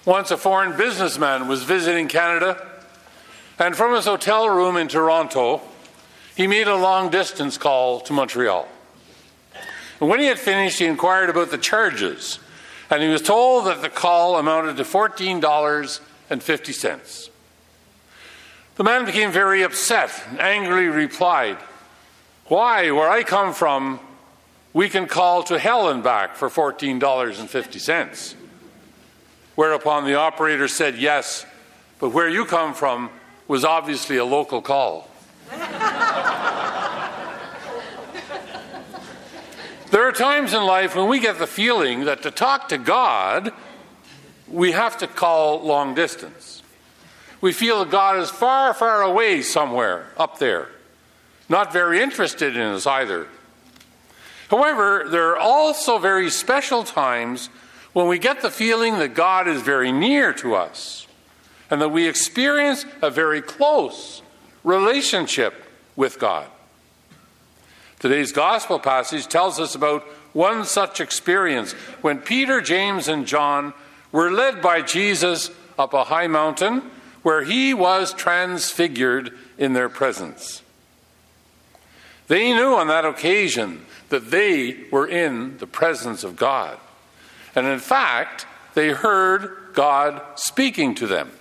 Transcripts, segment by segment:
Once a foreign businessman was visiting Canada, and from his hotel room in Toronto, he made a long-distance call to Montreal. And when he had finished, he inquired about the charges, and he was told that the call amounted to $14.50. The man became very upset and angrily replied, "Why, where I come from, we can call to hell and back for $14.50. Whereupon the operator said, "Yes, but where you come from was obviously a local call." There are times in life when we get the feeling that to talk to God, we have to call long distance. We feel that God is far, far away somewhere up there, not very interested in us either. However, there are also very special times when we get the feeling that God is very near to us and that we experience a very close relationship with God. Today's gospel passage tells us about one such experience when Peter, James, and John were led by Jesus up a high mountain where he was transfigured in their presence. They knew on that occasion that they were in the presence of God. And in fact, they heard God speaking to them.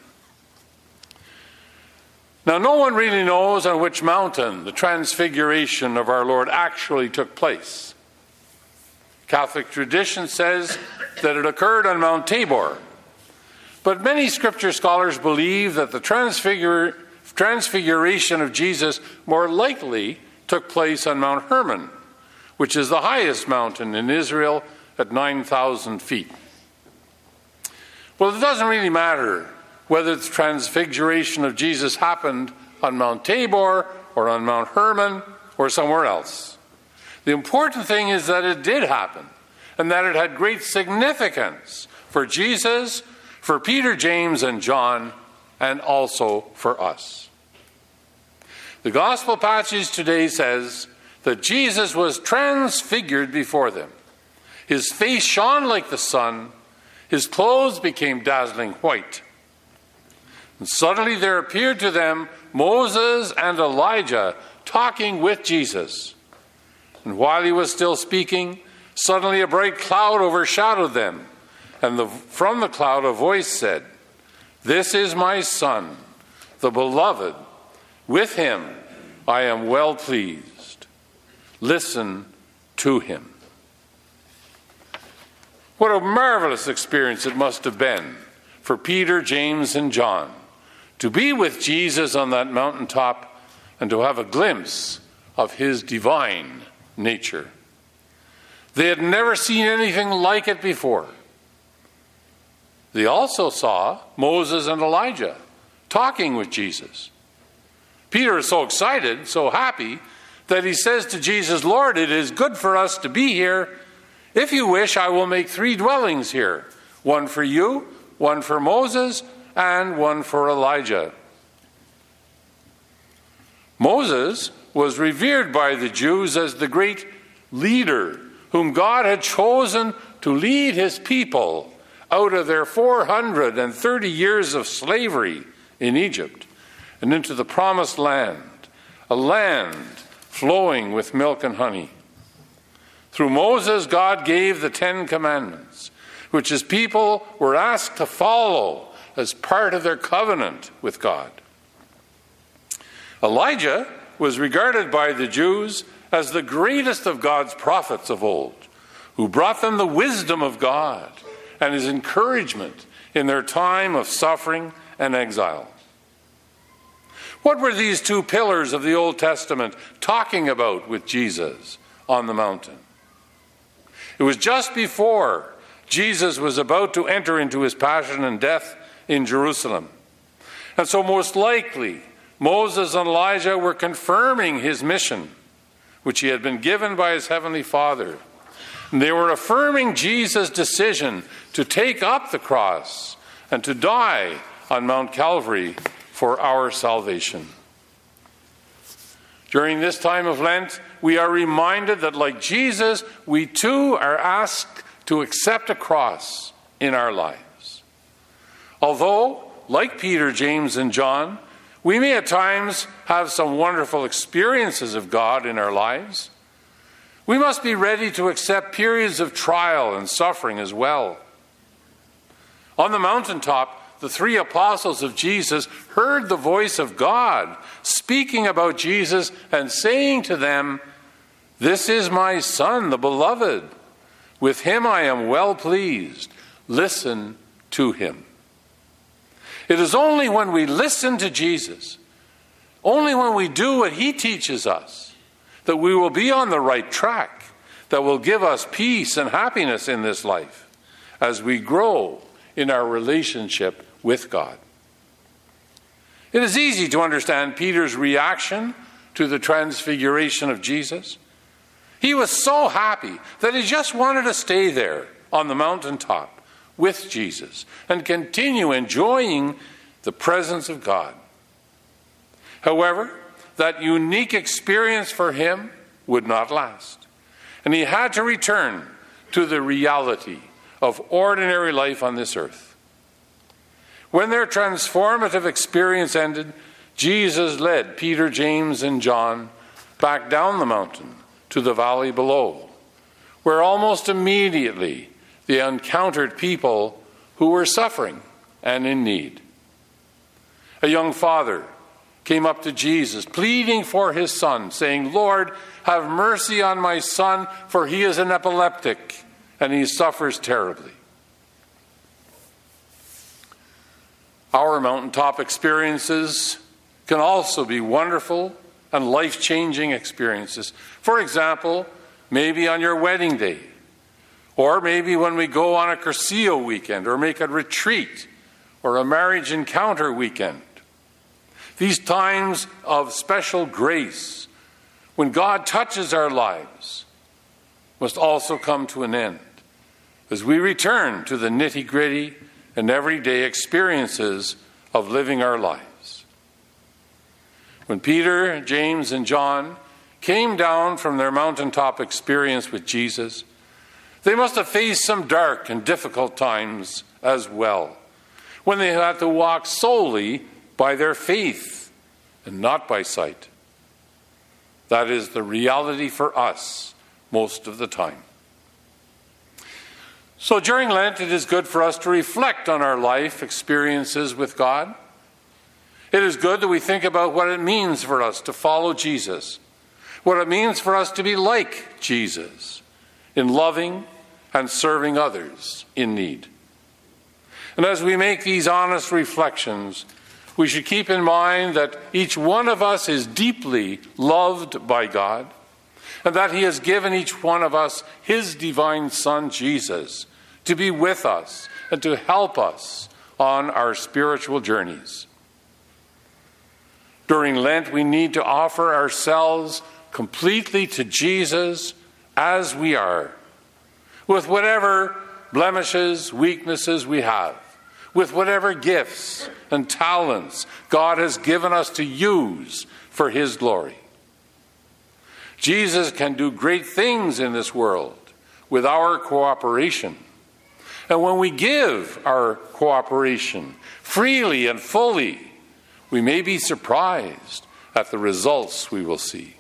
Now, no one really knows on which mountain the transfiguration of our Lord actually took place. Catholic tradition says that it occurred on Mount Tabor. But many scripture scholars believe that the transfiguration of Jesus more likely took place on Mount Hermon, which is the highest mountain in Israel at 9,000 feet. Well, it doesn't really matter whether the transfiguration of Jesus happened on Mount Tabor or on Mount Hermon or somewhere else. The important thing is that it did happen and that it had great significance for Jesus, for Peter, James, and John, and also for us. The gospel passage today says that Jesus was transfigured before them. His face shone like the sun. His clothes became dazzling white. And suddenly there appeared to them Moses and Elijah talking with Jesus. And while he was still speaking, suddenly a bright cloud overshadowed them. And from the cloud a voice said, "This is my Son, the beloved. With him I am well pleased. Listen to him." What a marvelous experience it must have been for Peter, James, and John to be with Jesus on that mountaintop and to have a glimpse of his divine nature. They had never seen anything like it before. They also saw Moses and Elijah talking with Jesus. Peter is so excited, so happy, that he says to Jesus, "Lord, it is good for us to be here. If you wish, I will make 3 dwellings here, one for you, one for Moses, and one for Elijah." Moses was revered by the Jews as the great leader whom God had chosen to lead his people out of their 430 years of slavery in Egypt and into the promised land, a land flowing with milk and honey. Through Moses, God gave the 10 Commandments, which his people were asked to follow as part of their covenant with God. Elijah was regarded by the Jews as the greatest of God's prophets of old, who brought them the wisdom of God and his encouragement in their time of suffering and exile. What were these 2 pillars of the Old Testament talking about with Jesus on the mountain? It was just before Jesus was about to enter into his passion and death in Jerusalem. And so most likely, Moses and Elijah were confirming his mission, which he had been given by his heavenly Father. And they were affirming Jesus' decision to take up the cross and to die on Mount Calvary for our salvation. During this time of Lent, we are reminded that like Jesus, we too are asked to accept a cross in our lives. Although, like Peter, James, and John, we may at times have some wonderful experiences of God in our lives, we must be ready to accept periods of trial and suffering as well. On the mountaintop, the 3 apostles of Jesus heard the voice of God speaking about Jesus and saying to them, "This is my Son, the beloved. With him I am well pleased. Listen to him." It is only when we listen to Jesus, only when we do what he teaches us, that we will be on the right track, that will give us peace and happiness in this life as we grow in our relationship with God. It is easy to understand Peter's reaction to the transfiguration of Jesus. He was so happy that he just wanted to stay there on the mountaintop with Jesus and continue enjoying the presence of God. However, that unique experience for him would not last, and he had to return to the reality of ordinary life on this earth. When their transformative experience ended, Jesus led Peter, James, and John back down the mountain to the valley below, where almost immediately they encountered people who were suffering and in need. A young father came up to Jesus, pleading for his son, saying, "Lord, have mercy on my son, for he is an epileptic and he suffers terribly." Our mountaintop experiences can also be wonderful and life-changing experiences. For example, maybe on your wedding day, or maybe when we go on a Cursillo weekend, or make a retreat, or a marriage encounter weekend. These times of special grace, when God touches our lives, must also come to an end as we return to the nitty-gritty and everyday experiences of living our lives. When Peter, James, and John came down from their mountaintop experience with Jesus, they must have faced some dark and difficult times as well, when they had to walk solely by their faith and not by sight. That is the reality for us most of the time. So during Lent, it is good for us to reflect on our life experiences with God. It is good that we think about what it means for us to follow Jesus, what it means for us to be like Jesus in loving and serving others in need. And as we make these honest reflections, we should keep in mind that each one of us is deeply loved by God, and that he has given each one of us his divine Son, Jesus, to be with us and to help us on our spiritual journeys. During Lent, we need to offer ourselves completely to Jesus as we are, with whatever blemishes, weaknesses we have, with whatever gifts and talents God has given us to use for his glory. Jesus can do great things in this world with our cooperation. And when we give our cooperation freely and fully, we may be surprised at the results we will see.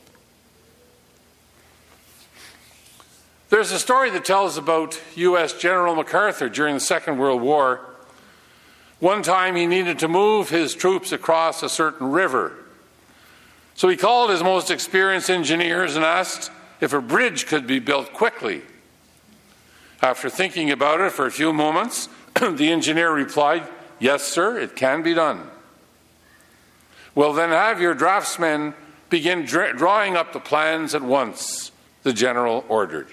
There's a story that tells about U.S. General MacArthur during the Second World War. One time he needed to move his troops across a certain river. So he called his most experienced engineers and asked if a bridge could be built quickly. After thinking about it for a few moments, the engineer replied, "Yes, sir, it can be done." "Well, then have your draftsmen begin drawing up the plans at once," the general ordered.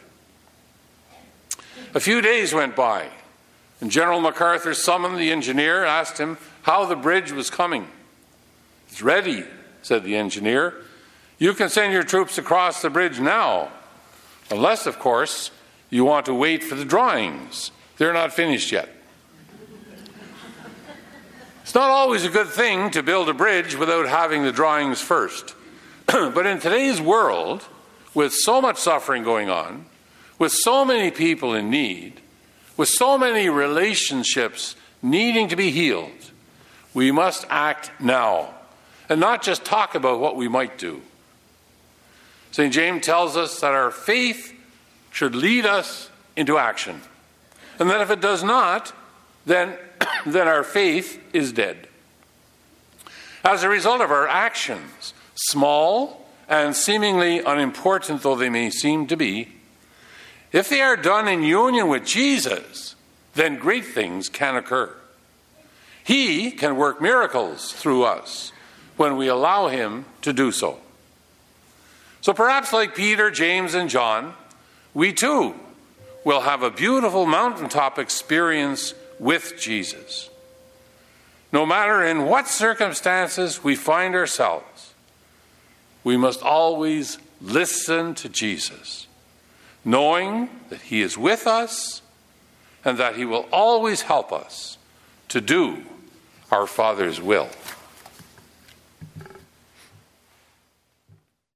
A few days went by, and General MacArthur summoned the engineer and asked him how the bridge was coming. "It's ready," said the engineer. "You can send your troops across the bridge now, unless, of course, you want to wait for the drawings. They're not finished yet." It's not always a good thing to build a bridge without having the drawings first. But in today's world, with so much suffering going on, with so many people in need, with so many relationships needing to be healed, we must act now and not just talk about what we might do. St. James tells us that our faith should lead us into action, and that if it does not, then our faith is dead. As a result of our actions, small and seemingly unimportant though they may seem to be, if they are done in union with Jesus, then great things can occur. He can work miracles through us when we allow him to do so. So perhaps like Peter, James, and John, we too will have a beautiful mountaintop experience with Jesus. No matter in what circumstances we find ourselves, we must always listen to Jesus, knowing that he is with us and that he will always help us to do our Father's will.